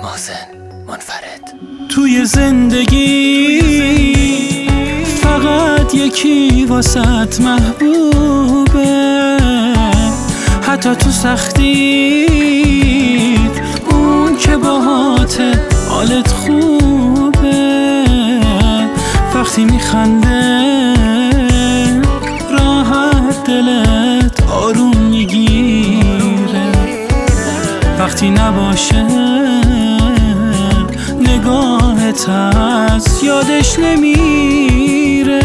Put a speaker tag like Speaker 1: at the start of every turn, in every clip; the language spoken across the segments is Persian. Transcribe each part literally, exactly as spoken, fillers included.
Speaker 1: مازن منفرد.
Speaker 2: توی زندگی فقط یکی واسط محبوبه، حتی تو سختیت اون که باهاته حالت خوبه. وقتی میخنده راحت دلت آروم میگیره، وقتی نباشه نگاهت از یادش نمیره.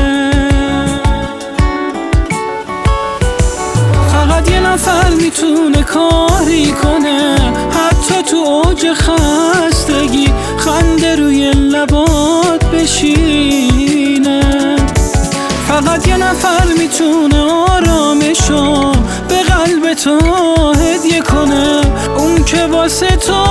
Speaker 2: فقط یه نفر میتونه کاری کنه حتی تو اوج خستگی، خنده روی لبات بشینه. فقط یه نفر میتونه آرامشو به قلب تو هدیه کنه، اون که واسه تو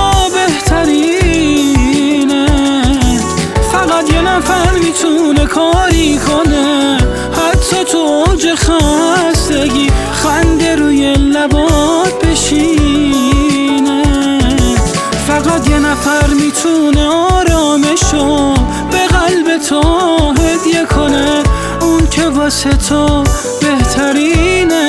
Speaker 2: بهترینه. فقط یه نفر میتونه کاری کنه حتی تو اوج خستگی، خنده روی لبات بشینه. فقط یه نفر میتونه آرامشو به قلب تو هدیه کنه، اون که واسه تو بهترینه.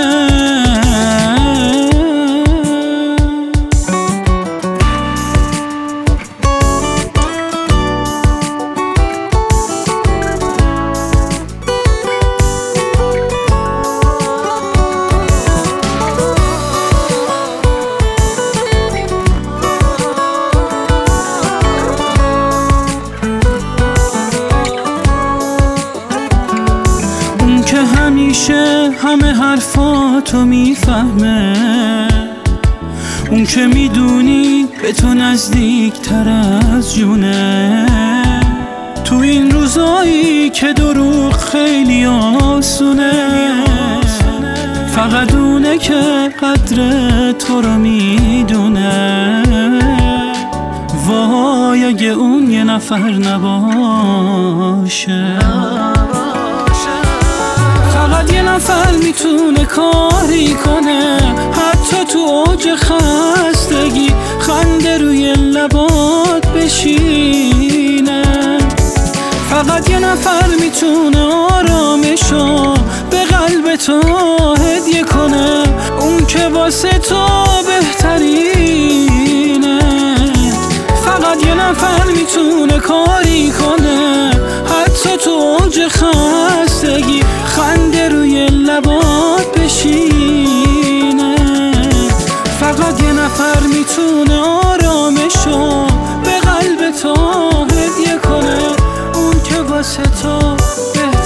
Speaker 2: که همیشه همه حرفاتو میفهمه، اون که میدونی به تو نزدیک تر از جونه. تو این روزایی که دروغ خیلی آسونه، فقط اونه که قدر تو رو میدونه. وای اگه اون یه نفر نباشه. فقط یه نفر میتونه کاری کنه حتی تو اوج خستگی، خنده روی لبات بشینه. فقط یه نفر میتونه آرامشو به قلب تو هدیه کنه، اون که واسه تو بهترینه. فقط یه نفر میتونه کاری کنه حتی تو اوج خستگی، خنده روی لبات بشینه. فقط یه نفر میتونه آرامشو به قلب تو هدیه کنه، اون که واسه تو بهترینه.